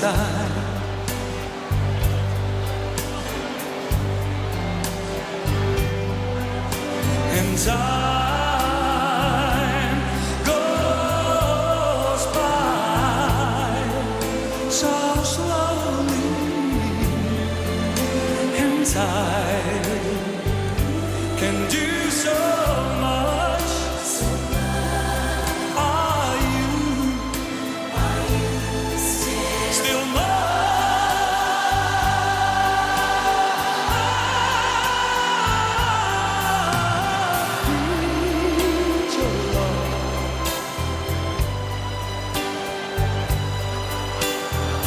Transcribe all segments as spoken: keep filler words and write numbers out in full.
time. And time goes by so slowly. And time can do so much. So much. Are you, are you still, still mine? Need your love. I,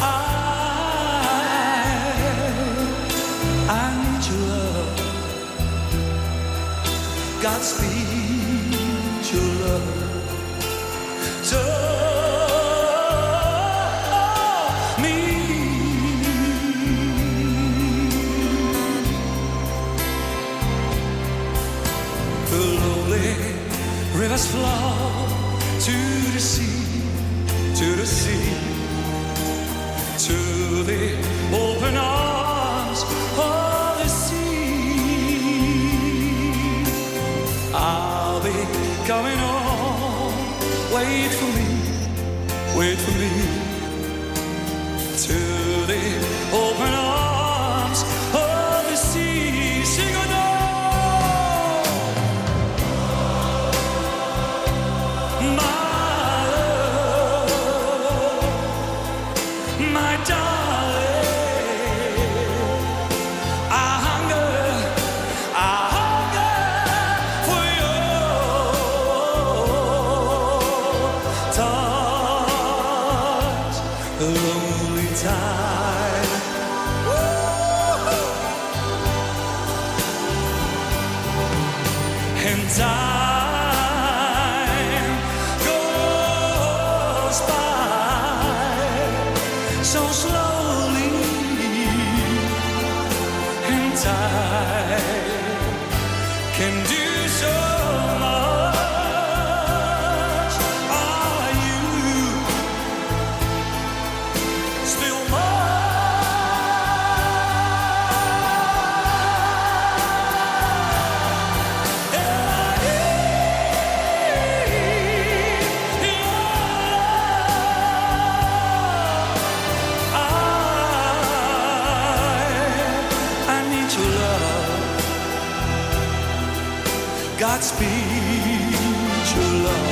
I need your love. Godspeed your love to me. The lonely rivers flow to the sea, to the sea, to the open arms of the sea. I'll be coming home. Wait for me, wait for me. To the open arms of the sea. Sing along. My love, my darling, I hunger, I hunger for your touch, the lonely time. Woo-hoo. And time goes by so slowly. And time can do so much. Are you still mine? And I need your love. I, I need your love. Godspeed your love.